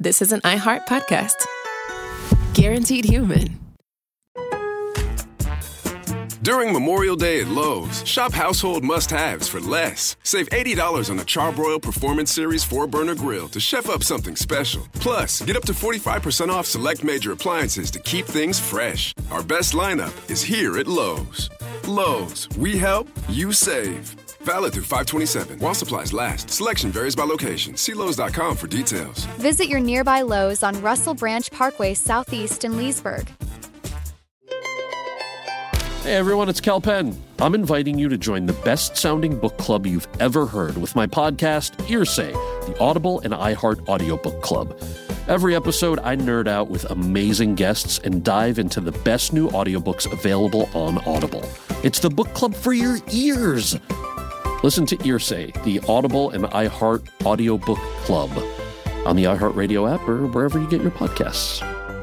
this is an iHeart podcast. Guaranteed human. During Memorial Day at Lowe's, shop household must-haves for less. Save $80 on the Charbroil Performance Series 4-burner grill to chef up something special. Plus, get up to 45% off select major appliances to keep things fresh. Our best lineup is here at Lowe's. Lowe's, we help, you save. Valid through 5/27. While supplies last. Selection varies by location. See Lowes.com for details. Visit your nearby Lowe's on Russell Branch Parkway Southeast in Leesburg. Hey everyone, it's Cal Penn. I'm inviting you to join the best-sounding book club you've ever heard with my podcast, Hearsay, the Audible and iHeart audiobook club. Every episode, I nerd out with amazing guests and dive into the best new audiobooks available on Audible. It's the book club for your ears. Listen to Hearsay, the Audible and iHeart audiobook club on the iHeartRadio app or wherever you get your podcasts.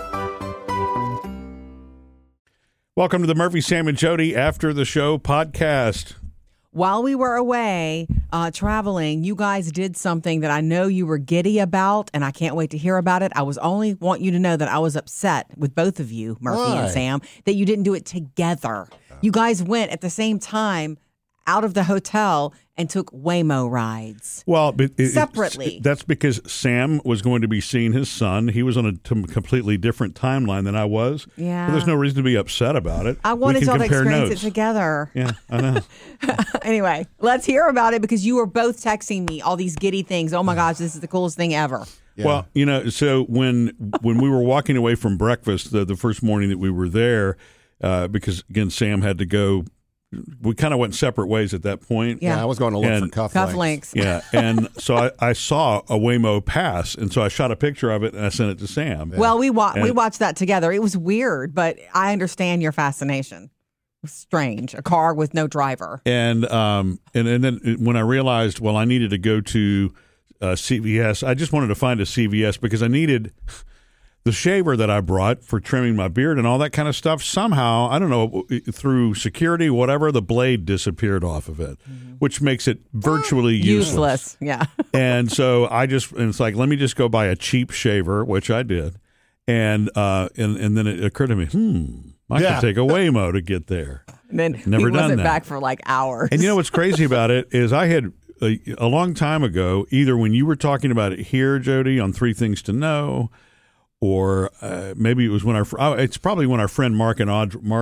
Welcome to the Murphy, Sam, and Jody After the Show podcast. While we were away traveling, you guys did something that I know you were giddy about, and I can't wait to hear about it. I was only want you to know that I was upset with both of you, Murphy and Sam, that you didn't do it together. You guys went at the same time out of the hotel and took Waymo rides. Well, separately. That's because Sam was going to be seeing his son. He was on a completely different timeline than I was. Yeah. But there's no reason to be upset about it. I wanted y'all to experience notes. it together. Yeah, I know. Anyway, let's hear about it because you were both texting me all these giddy things. Oh my gosh, this is the coolest thing ever. Yeah. Well, you know, so when we were walking away from breakfast the first morning that we were there, because again, Sam had to go. We kind of went separate ways at that point. Yeah, I was going to look for cufflinks. Yeah, and so I saw a Waymo pass, and so I shot a picture of it and I sent it to Sam. Well, we watched that together. It was weird, but I understand your fascination. It was strange, a car with no driver. And then when I realized, well, I needed to go to CVS. I just wanted to find a CVS because I needed the shaver that I brought for trimming my beard and all that kind of stuff. Somehow, I don't know, through security, whatever, the blade disappeared off of it, which makes it virtually useless. Yeah. And so it's like, let me just go buy a cheap shaver, which I did. And then it occurred to me, I could take a Waymo to get there. And then Never he done wasn't that. back for like hours. And you know what's crazy about it is I had a long time ago, either when you were talking about it here, Jody, on 3 Things to Know, or maybe it was when it's probably when our friend Mark and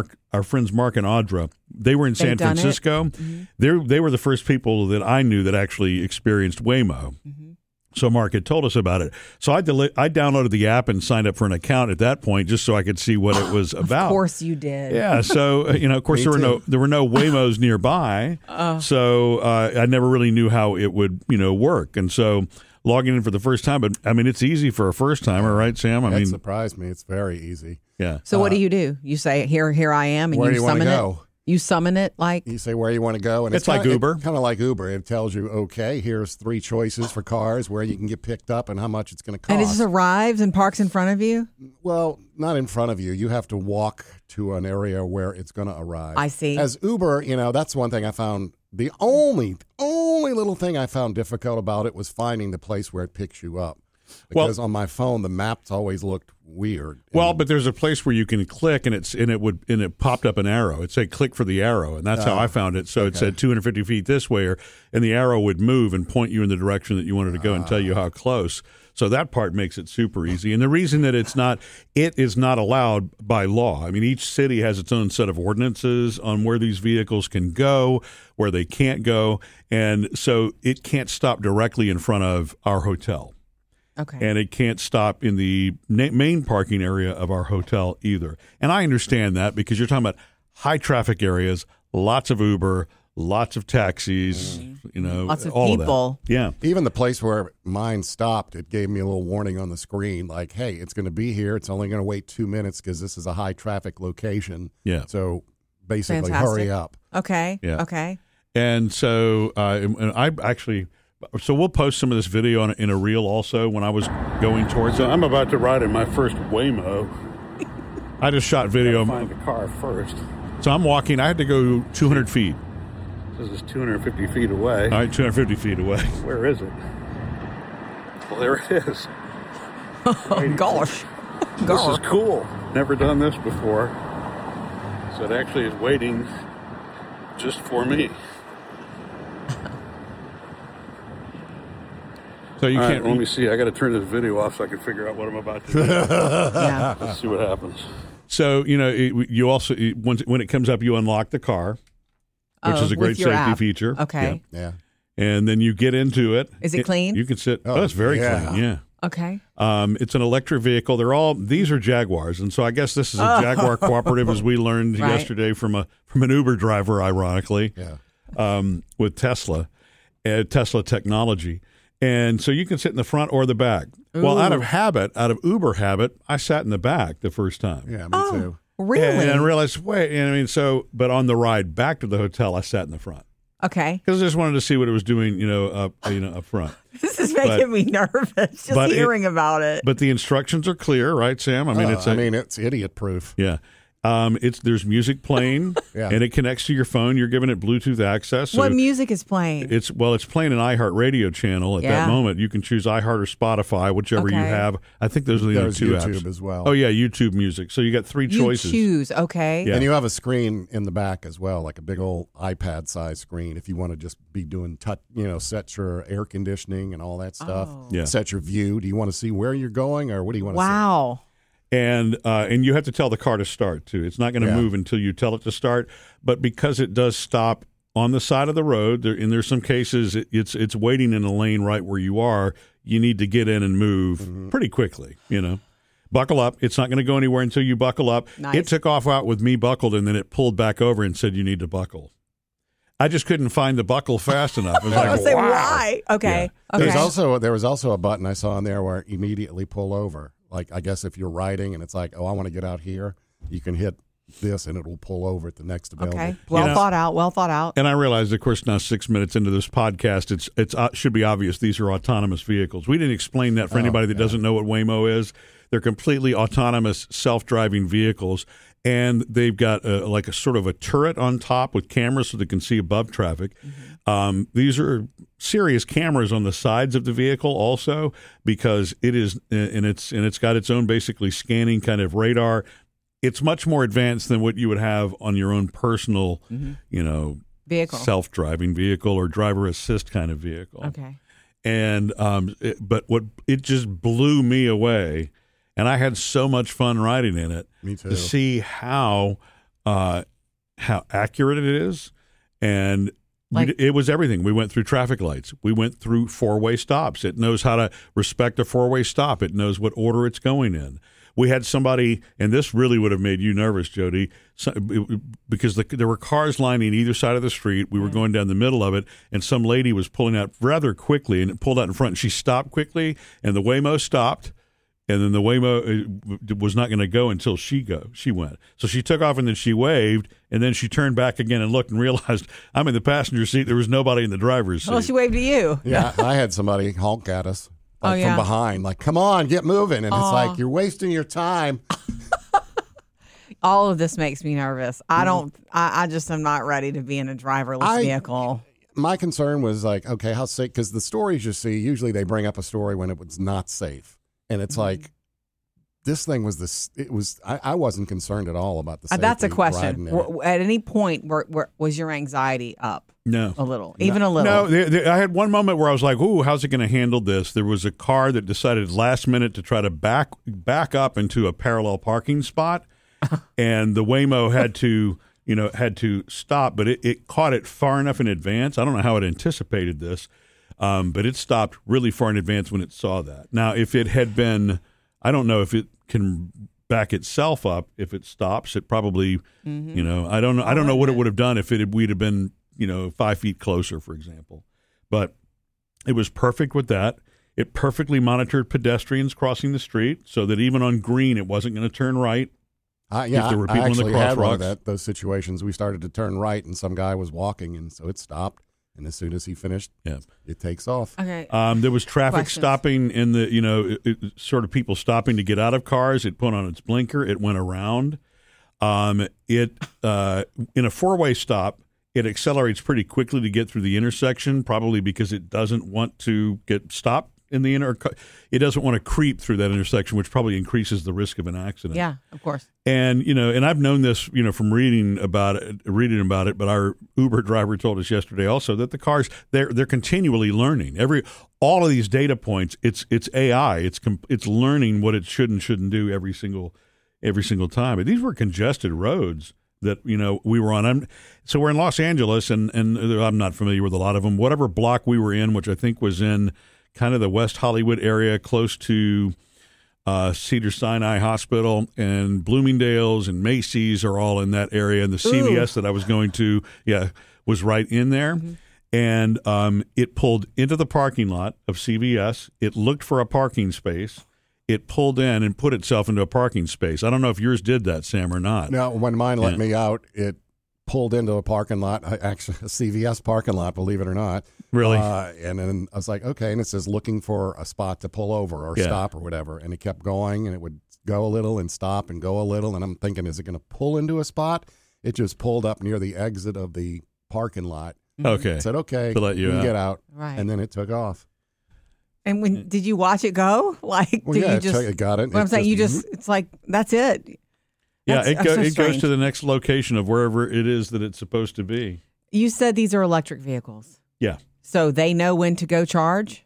Audra, they were in San Francisco. They were the first people that I knew that actually experienced Waymo. So Mark had told us about it. So I downloaded the app and signed up for an account at that point just so I could see what it was about. Of course you did. Yeah. So of course there were no Waymos nearby. So I never really knew how it would work, and so logging in for the first time. But I mean, it's easy for a first timer, right, Sam? That surprised me. It's very easy. Yeah. So what do? You say, here I am, and where you do you summon want to it? go? You summon it like? You say where you want to go. And it's like Uber. Kind of like Uber. It tells you, okay, here's 3 choices for cars, where you can get picked up and how much it's going to cost. And it just arrives and parks in front of you? Well, not in front of you. You have to walk to an area where it's going to arrive. I see. As Uber, that's one thing I found. The only little thing I found difficult about it was finding the place where it picks you up. Because on my phone, the maps always looked weird. Well, but there's a place where you can click, and it popped up an arrow. It said click for the arrow, and that's how I found it. So it said 250 feet this way, and the arrow would move and point you in the direction that you wanted to go and tell you how close. So that part makes it super easy. And the reason that it is not allowed by law. I mean, each city has its own set of ordinances on where these vehicles can go, where they can't go, and so it can't stop directly in front of our hotel. Okay. And it can't stop in the main parking area of our hotel either. And I understand that because you're talking about high traffic areas, lots of Uber, lots of taxis, lots of all people. Of that. Yeah. Even the place where mine stopped, it gave me a little warning on the screen, like, hey, it's going to be here. It's only going to wait 2 minutes because this is a high traffic location. Yeah. So basically, Fantastic. hurry up. Okay. Yeah. Okay. And so and I actually... So we'll post some of this video in a reel also when I was going towards it. I'm about to ride in my first Waymo. I just shot video. Find the car first. So I'm walking. I had to go 200 feet. This is 250 feet away. All right, 250 feet away. Where is it? Well, there it is. Oh, gosh. This is cool. Never done this before. So it actually is waiting just for me. So you All can't. right, let me see. I got to turn this video off so I can figure out what I'm about to do. Yeah. Let's see what happens. So you also when it comes up, you unlock the car, which is a great with your safety app. feature. Okay. Yeah. And then you get into it. Is it clean? You can sit. Oh, it's very clean. Yeah. Okay. It's an electric vehicle. These are Jaguars, and so I guess this is a Jaguar cooperative, as we learned yesterday from an Uber driver, ironically, with Tesla technology. And so you can sit in the front or the back. Ooh. Well, out of Uber habit, I sat in the back the first time. Yeah, me too. Really? And I realized, but on the ride back to the hotel, I sat in the front. Okay. Because I just wanted to see what it was doing, up front. This is making me nervous just hearing about it. But the instructions are clear, right, Sam? I mean, it's idiot proof. Yeah. There's music playing, and it connects to your phone. You're giving it Bluetooth access. So what music is playing? It's playing an iHeartRadio channel at that moment. You can choose iHeart or Spotify, whichever you have. I think those are the only two YouTube apps as well. Oh yeah, YouTube Music. So you got three choices. You choose, okay. Yeah. And you have a screen in the back as well, like a big old iPad size screen. If you want to just be doing set your air conditioning and all that stuff. Oh. Set your view. Do you want to see where you're going, or what do you want to see? Wow. And you have to tell the car to start too. It's not going to move until you tell it to start. But because it does stop on the side of the road, and there's some cases it's waiting in a lane right where you are. You need to get in and move pretty quickly. Buckle up. It's not going to go anywhere until you buckle up. Nice. It took off out with me buckled, and then it pulled back over and said you need to buckle. I just couldn't find the buckle fast enough. I was like, say wow. why? Okay. Yeah. Okay. There was also a button I saw on there where immediately pull over. Like, I guess if you're riding and it's like, oh, I want to get out here, you can hit this and it will pull over at the next available. Okay. Well thought out. And I realized, of course, now 6 minutes into this podcast, it should be obvious these are autonomous vehicles. We didn't explain that for anybody that doesn't know what Waymo is. They're completely autonomous, self-driving vehicles, and they've got like a sort of a turret on top with cameras so they can see above traffic. These are serious cameras on the sides of the vehicle also, because it is, and it's got its own basically scanning kind of radar. It's much more advanced than what you would have on your own personal, vehicle, self-driving vehicle or driver assist kind of vehicle. Okay. And but what it just blew me away, and I had so much fun riding in it. Me too. To see how accurate it is, and it was everything. We went through traffic lights. We went through four-way stops. It knows how to respect a four-way stop. It knows what order it's going in. We had somebody, and this really would have made you nervous, Jody, because there were cars lining either side of the street. We were going down the middle of it, and some lady was pulling out rather quickly, and it pulled out in front. And she stopped quickly, and the Waymo stopped, and then the Waymo was not going to go until she went. So she took off, and then she waved, and then she turned back again and looked and realized I'm in the passenger seat. There was nobody in the driver's seat. Well, she waved to you. Yeah, I had somebody honk at us. From behind, like, come on, get moving. And it's like, you're wasting your time. All of this makes me nervous. I just am not ready to be in a driverless vehicle. My concern was like, okay, how safe? Because the stories you see, usually they bring up a story when it was not safe. And it's like, this thing was I wasn't concerned at all about the safety. That's a question. At any point, was your anxiety up? No. A little. Even a little. No, I had one moment where I was like, ooh, how's it going to handle this? There was a car that decided last minute to try to back up into a parallel parking spot, and the Waymo had to stop, but it caught it far enough in advance. I don't know how it anticipated this, but it stopped really far in advance when it saw that. Now, if it had been, I don't know if it can back itself up. If it stops, it probably, I don't know. I don't know what it would have done if we'd have been 5 feet closer, for example. But it was perfect with that. It perfectly monitored pedestrians crossing the street so that even on green, it wasn't going to turn right. If there were people in the crosswalks. Had one of those situations. We started to turn right, and some guy was walking, and so it stopped. And as soon as he finished, it takes off. Okay. There was traffic stopping in the, sort of people stopping to get out of cars. It put on its blinker. It went around. In a four-way stop, it accelerates pretty quickly to get through the intersection, probably because it doesn't want to get stopped, in the it doesn't want to creep through that intersection, which probably increases the risk of an accident. Yeah, of course. And and I've known this, from reading about it. But our Uber driver told us yesterday also that the cars they're continually learning. All of these data points, it's AI. It's learning what it should and shouldn't do every single time. But these were congested roads that we were on. So we're in Los Angeles, and I'm not familiar with a lot of them. Whatever block we were in, which I think was in kind of the West Hollywood area, close to Cedars-Sinai Hospital, and Bloomingdale's and Macy's are all in that area. And the CVS that I was going to, was right in there. Mm-hmm. And it pulled into the parking lot of CVS. It looked for a parking space. It pulled in and put itself into a parking space. I don't know if yours did that, Sam, or not. No, when mine let me out, it pulled into a parking lot, actually a CVS parking lot, believe it or not. Really? And then I was like, okay. And it says looking for a spot to pull over or stop or whatever. And it kept going, and it would go a little and stop and go a little. And I'm thinking, is it going to pull into a spot? It just pulled up near the exit of the parking lot. Okay. Said, okay, to let you get out. Right. And then it took off. And did you watch it go? Like, well, did yeah, you just? It got it. What I'm saying, it's like that's it. Yeah, that's so it goes to the next location of wherever it is that it's supposed to be. You said these are electric vehicles. Yeah. So they know when to go charge?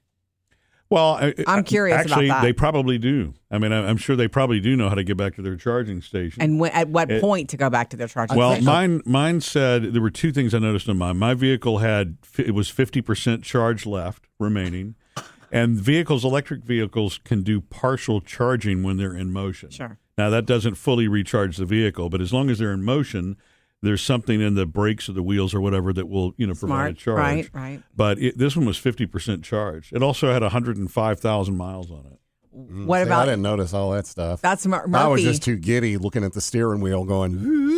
Well, I'm curious actually, about that. they probably do. I mean, I'm sure they probably do know how to get back to their charging station. And at what point to go back to their charging station? Well, mine said there were two things I noticed on mine. My vehicle it was 50% charge left remaining. And electric vehicles can do partial charging when they're in motion. Sure. Now, that doesn't fully recharge the vehicle, but as long as they're in motion, there's something in the brakes or the wheels or whatever that will, provide a charge. Right. But this one was 50% charged. It also had 105,000 miles on it. What about? I didn't notice all that stuff. That's Murphy. I was just too giddy looking at the steering wheel, going.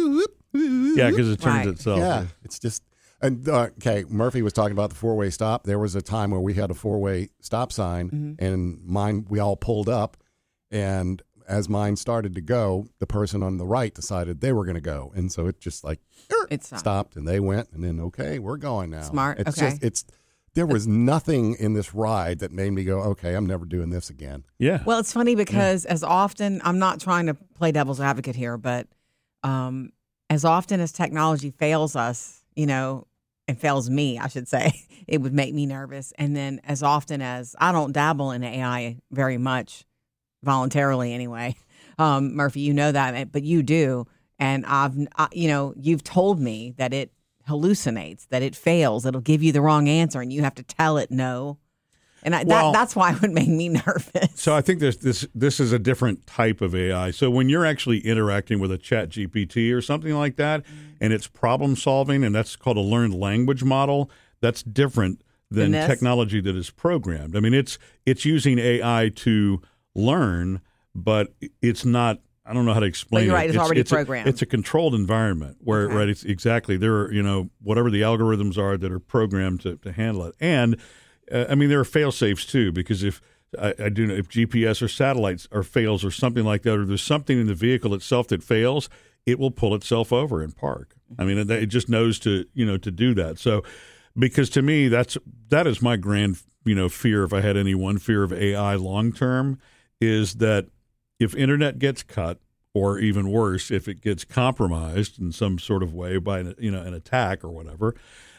Yeah, because it turns itself. Yeah, it's just. And okay, Murphy was talking about the four-way stop. There was a time where we had a four-way stop sign, and mine we all pulled up, and as mine started to go, the person on the right decided they were going to go, and so it just like it stopped, and they went, and then okay, we're going now. Smart. It's okay. There was nothing in this ride that made me go, okay, I'm never doing this again. Yeah. Well, it's funny because as often, I'm not trying to play devil's advocate here, but as often as technology fails us, and fails me, I should say, it would make me nervous. And then as often as I don't dabble in AI very much, voluntarily anyway, Murphy, you know that, but you do. And you've told me that it hallucinates, that it fails, it'll give you the wrong answer, and you have to tell it no. And that's why it would make me nervous. So I think this is a different type of AI. So when you're actually interacting with a Chat GPT or something like that, and it's problem solving, and that's called a learned language model, that's different than technology that is programmed. I mean, it's using AI to learn, but it's not. I don't know how to explain it. You're right. It's already programmed. It's a controlled environment where, right? It's exactly there are whatever the algorithms are that are programmed to handle it. And I mean, there are fail safes too, because if I do know if GPS or satellites or fails or something like that, or there's something in the vehicle itself that fails, it will pull itself over and park. I mean, it just knows to do that. So, because to me, that is my grand fear. If I had any one fear of AI long term, is that if internet gets cut, or even worse, if it gets compromised in some sort of way by an attack or whatever,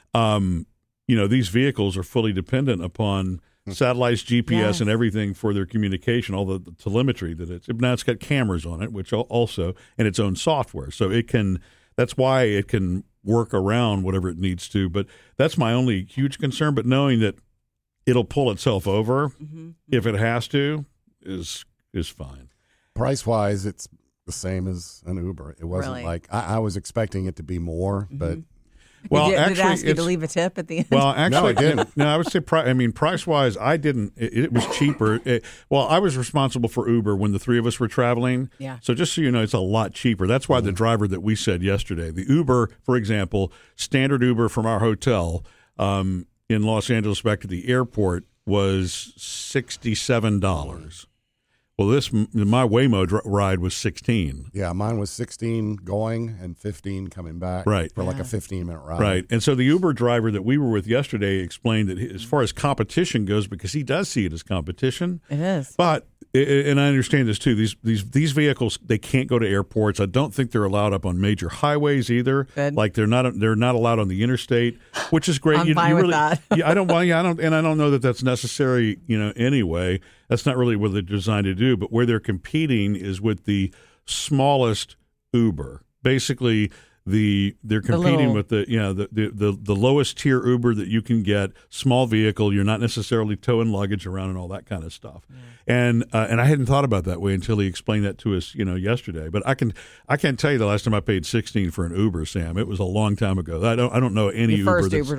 these vehicles are fully dependent upon satellites, GPS, and everything for their communication, all the telemetry that it's got cameras on it, which also, and its own software. So that's why it can work around whatever it needs to. But that's my only huge concern. But knowing that it'll pull itself over if it has to is fine. Price-wise, it's the same as an Uber. It wasn't really? Like I was expecting it to be more, but well, did it ask you to leave a tip at the end? Well, actually, no, it didn't. No, I would say, price-wise, I didn't. It was cheaper. I was responsible for Uber when the three of us were traveling. Yeah. So just so you know, it's a lot cheaper. That's why the driver that we said yesterday, the Uber, for example, standard Uber from our hotel in Los Angeles back to the airport was $67. Well, my Waymo ride was 16. Yeah, mine was 16 going and 15 coming back. Right. For like a 15-minute ride. Right. And so the Uber driver that we were with yesterday explained that as far as competition goes, because he does see it as competition. It is. But, and I understand this too, these vehicles, they can't go to airports. I don't think they're allowed up on major highways either. Good. Like they're not allowed on the interstate, which is great. I'm fine with that. I don't know that that's necessary, anyway. That's not really what they're designed to do, but where they're competing is with the smallest Uber. Basically, they're competing with the lowest tier Uber that you can get, small vehicle. You're not necessarily towing luggage around and all that kind of stuff. And I hadn't thought about that way until he explained that to us, yesterday. But I can't tell you the last time I paid $16 for an Uber, Sam. It was a long time ago. I don't know any Uber that's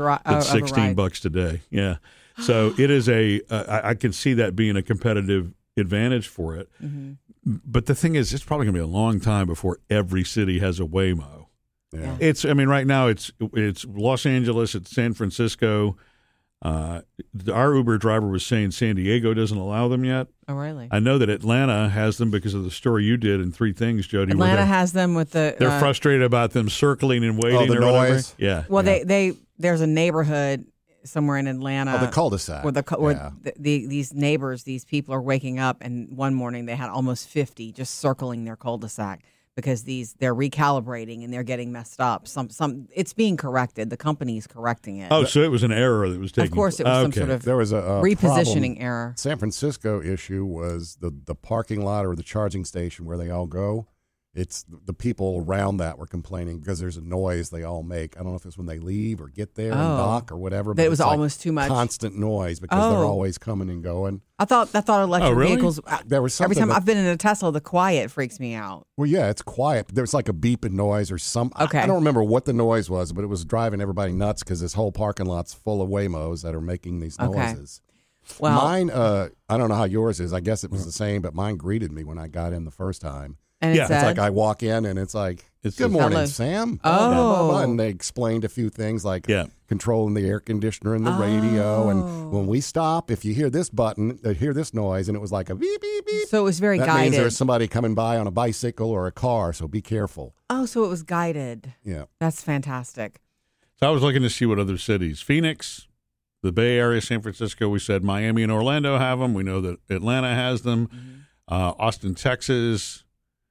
$16 today. Yeah. So it is I can see that being a competitive advantage for it. Mm-hmm. But the thing is, it's probably going to be a long time before every city has a Waymo. Yeah. Right now it's Los Angeles, it's San Francisco. Our Uber driver was saying San Diego doesn't allow them yet. Oh, really? I know that Atlanta has them because of the story you did in Three Things, Jody. Atlanta has them with the... They're frustrated about them circling and waiting. The or noise. Whatever. Yeah. Well, there's a neighborhood somewhere in Atlanta. The cul-de-sac. Where these neighbors, these people are waking up, and one morning they had almost 50 just circling their cul-de-sac because they're recalibrating and they're getting messed up. It's being corrected. The company's correcting it. Oh, so it was an error that was taking. Of course, it was some sort of there was a repositioning problem. error. San Francisco issue was the parking lot or the charging station where they all go. It's the people around that were complaining because there's a noise they all make. I don't know if it's when they leave or get there and dock or whatever. But it was almost too much. Constant noise because they're always coming and going. I thought electric vehicles. There was something every time I've been in a Tesla, the quiet freaks me out. Well, yeah, it's quiet. There's like a beeping noise or something. Okay. I don't remember what the noise was, but it was driving everybody nuts because this whole parking lot's full of Waymos that are making these noises. Well, mine, I don't know how yours is. I guess it was the same, but mine greeted me when I got in the first time. And it's like I walk in and it's like, good morning, hello. Sam. Oh. And they explained a few things like controlling the air conditioner and the radio. And when we stop, if you hear this button, hear this noise, and it was like a beep, beep, beep. So it was very that guided. Means there's somebody coming by on a bicycle or a car, so be careful. Oh, so it was guided. Yeah. That's fantastic. So I was looking to see what other cities. Phoenix, the Bay Area, San Francisco, we said Miami and Orlando have them. We know that Atlanta has them. Mm-hmm. Austin, Texas.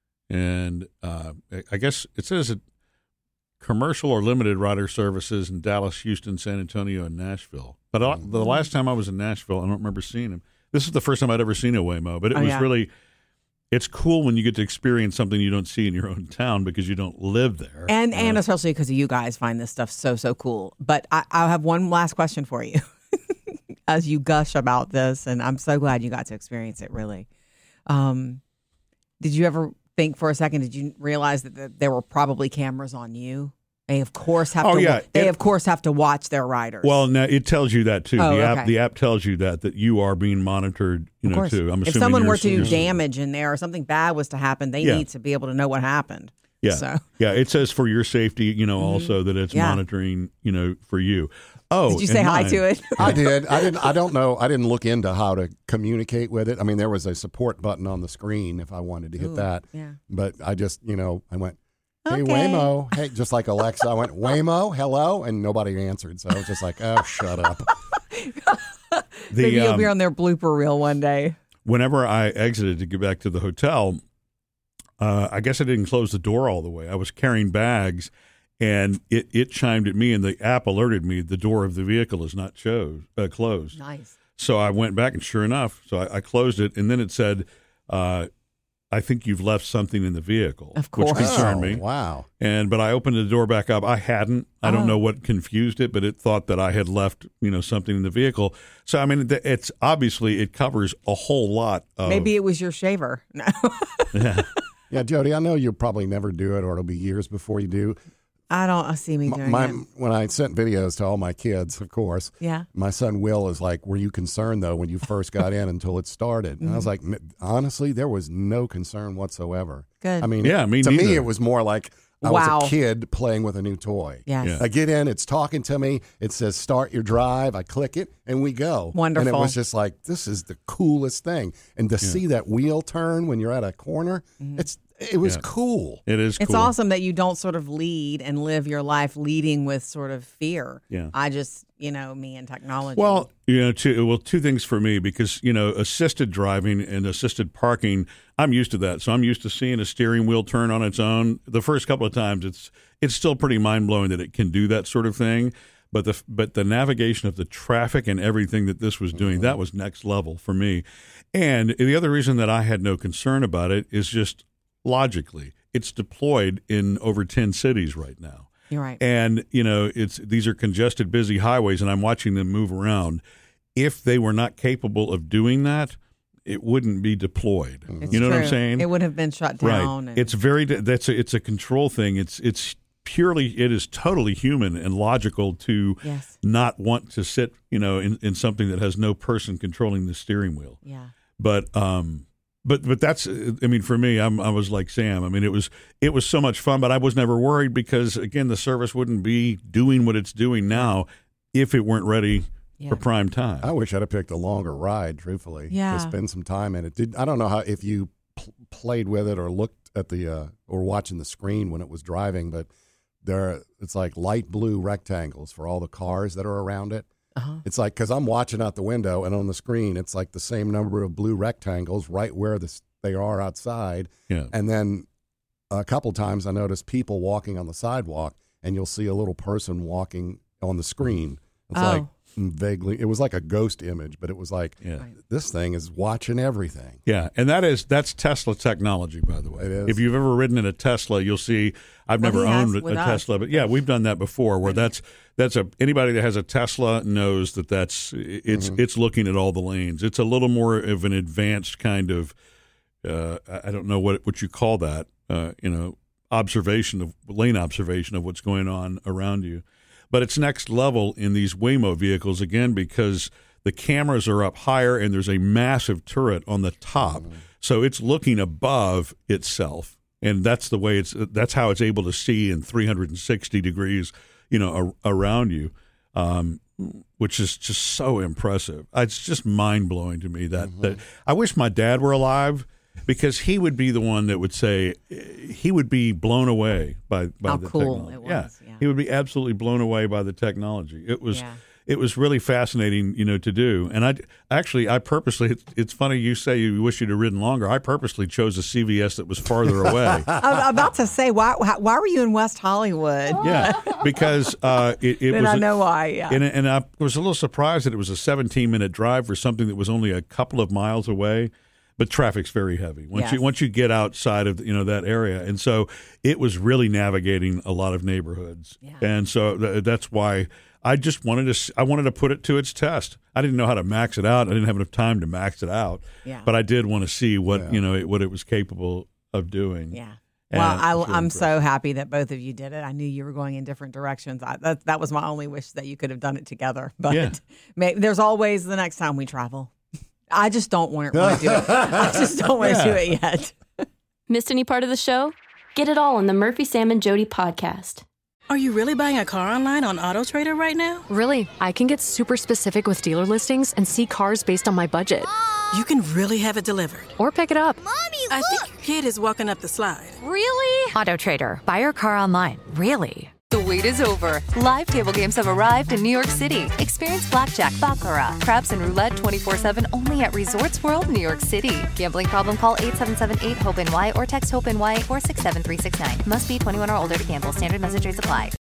And I guess it says that commercial or limited rider services in Dallas, Houston, San Antonio, and Nashville. But the last time I was in Nashville, I don't remember seeing them. This is the first time I'd ever seen a Waymo, but it was really, it's cool when you get to experience something you don't see in your own town because you don't live there. And especially because you guys find this stuff so cool. But I'll have one last question for you as you gush about this, and I'm so glad you got to experience it, really. Did you ever think for a second, did you realize that there were probably cameras on you? They of course have to watch their riders. Well, now it tells you that too. Oh, The app tells you that you are being monitored, too. I'm assuming if someone were to do damage in there or something bad was to happen, they need to be able to know what happened. Yeah. So. Yeah, it says for your safety, also that it's monitoring, for you. Oh, did you say hi to it? I did. I don't know. I didn't look into how to communicate with it. I mean, there was a support button on the screen if I wanted to hit that. Yeah. But I just, I went, hey, Waymo. Hey, just like Alexa, I went, Waymo, hello? And nobody answered. So I was just like, oh, shut up. Maybe you'll be on their blooper reel one day. Whenever I exited to get back to the hotel, I guess I didn't close the door all the way. I was carrying bags. And it chimed at me, and the app alerted me the door of the vehicle is not closed. Nice. So I went back, and sure enough, so I closed it, and then it said, I think you've left something in the vehicle. Of course. Which concerned me. Wow. But I opened the door back up. I hadn't. I don't know what confused it, but it thought that I had left, something in the vehicle. So, I mean, it's obviously it covers a whole lot of... Maybe it was your shaver. No. Yeah, Jody, I know you'll probably never do it, or it'll be years before you do. I don't see me doing it. When I sent videos to all my kids, of course, my son Will is like, were you concerned, though, when you first got in until it started? And I was like, honestly, there was no concern whatsoever. Good. I mean, me to neither. me, it was more like, I Wow. was a kid playing with a new toy. Yes. Yeah. I get in, it's talking to me. It says start your drive. I click it, and we go. Wonderful. And it was just like, this is the coolest thing. And to see that wheel turn when you're at a corner, it was cool. It is cool. It's awesome that you don't sort of lead and live your life leading with sort of fear. Yeah. I just, me and technology. Well, two things for me, because, assisted driving and assisted parking, I'm used to that. So I'm used to seeing a steering wheel turn on its own. The first couple of times, it's still pretty mind-blowing that it can do that sort of thing. But the navigation of the traffic and everything that this was doing, that was next level for me. And the other reason that I had no concern about it is just logically, it's deployed in over 10 cities right now. You're right. And, these are congested, busy highways, and I'm watching them move around. If they were not capable of doing that, it wouldn't be deployed. It's you know what I'm true. saying? It would have been shut Right. down. And It's it's a control thing. It is totally human and logical to Yes. not want to sit, in something that has no person controlling the steering wheel. Yeah. But that's, for me, I was like Sam. It was so much fun, but I was never worried because, again, the service wouldn't be doing what it's doing now if it weren't ready for prime time. I wish I'd have picked a longer ride, truthfully, Yeah. to spend some time in it. I don't know how if you played with it or looked at the or watching the screen when it was driving, but it's like light blue rectangles for all the cars that are around it. Uh-huh. It's like, because I'm watching out the window and on the screen, it's like the same number of blue rectangles right where they are outside. Yeah. And then a couple times I noticed people walking on the sidewalk, and you'll see a little person walking on the screen. It's like vaguely, it was like a ghost image, but it was like, this thing is watching everything. Yeah, and that's Tesla technology, by the way. It is. If you've ever ridden in a Tesla, you'll see. I've never owned a Tesla, but yeah, we've done that before. Where anybody that has a Tesla knows it's looking at all the lanes. It's a little more of an advanced kind of I don't know what you call that. Lane observation of what's going on around you. But it's next level in these Waymo vehicles, again, because the cameras are up higher and there's a massive turret on the top. So it's looking above itself. And that's that's how it's able to see in 360 degrees, around you, which is just so impressive. It's just mind blowing to me that I wish my dad were alive, because he would be the one that would say he would be blown away by how the cool technology. it was. Yeah. He would be absolutely blown away by the technology. It was really fascinating, to do. And I purposely, it's funny you say you wish you'd have ridden longer. I purposely chose a CVS that was farther away. I was about to say, why were you in West Hollywood? Yeah, because it And was. I know why. Yeah. And I was a little surprised that it was a 17-minute drive for something that was only a couple of miles away. But traffic's very heavy once you get outside of that area, and so it was really navigating a lot of neighborhoods, and so that's why I just wanted to put it to its test. I didn't know how to max it out. I didn't have enough time to max it out, but I did want to see what what it was capable of doing. Yeah. And Well, I'm so happy that both of you did it. I knew you were going in different directions. That was my only wish, that you could have done it together. But there's always the next time we travel. I just don't want to do it. I just don't want to do it yet. Missed any part of the show? Get it all on the Murphy, Sam, and Jody podcast. Are you really buying a car online on AutoTrader right now? Really, I can get super specific with dealer listings and see cars based on my budget. You can really have it delivered. Or pick it up. Mommy, look! I think your kid is walking up the slide. Really? AutoTrader. Buy your car online. Really? The wait is over. Live table games have arrived in New York City. Experience blackjack, baccarat, craps, and roulette 24/7 only at Resorts World, New York City. Gambling problem? Call 877-8-HOPE-NY or text HOPE-NY 467-369. Must be 21 or older to gamble. Standard message rates apply.